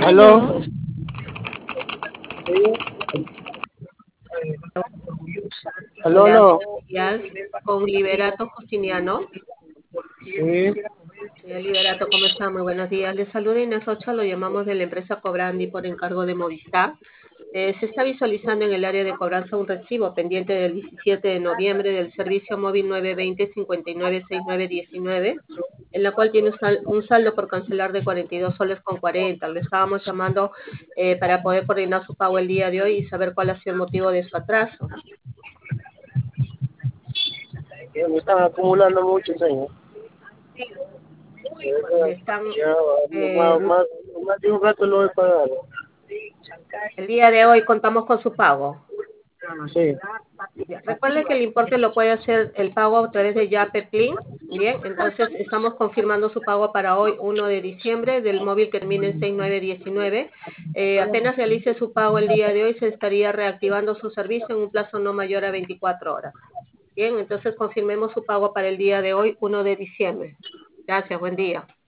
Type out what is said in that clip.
Aló. Aló, Hola, aló. buenos días. Con Liberato Justiniano. Sí. Señor Liberato, ¿cómo está? Muy buenos días. Le saluda Inés Ocha, lo llamamos de la empresa Cobrandi por encargo de Movistar. Se está visualizando en el área de cobranza un recibo pendiente del 17 de noviembre del servicio móvil 920-596919, en la cual tiene un saldo por cancelar de 42 soles con 40. Le estábamos llamando para poder coordinar su pago el día de hoy y saber cuál ha sido el motivo de su atraso. Que me están acumulando mucho, señor. Le están Ya, eh, más de un rato lo he pagado. El día de hoy contamos con su pago. Sí. Ya, recuerde que el importe lo puede hacer el pago a través de Yape Plin. Bien, entonces estamos confirmando su pago para hoy, 1 de diciembre, del móvil que termina en 6919. Apenas realice su pago el día de hoy, se estaría reactivando su servicio en un plazo no mayor a 24 horas. Bien, entonces confirmemos su pago para el día de hoy, 1 de diciembre. Gracias, buen día.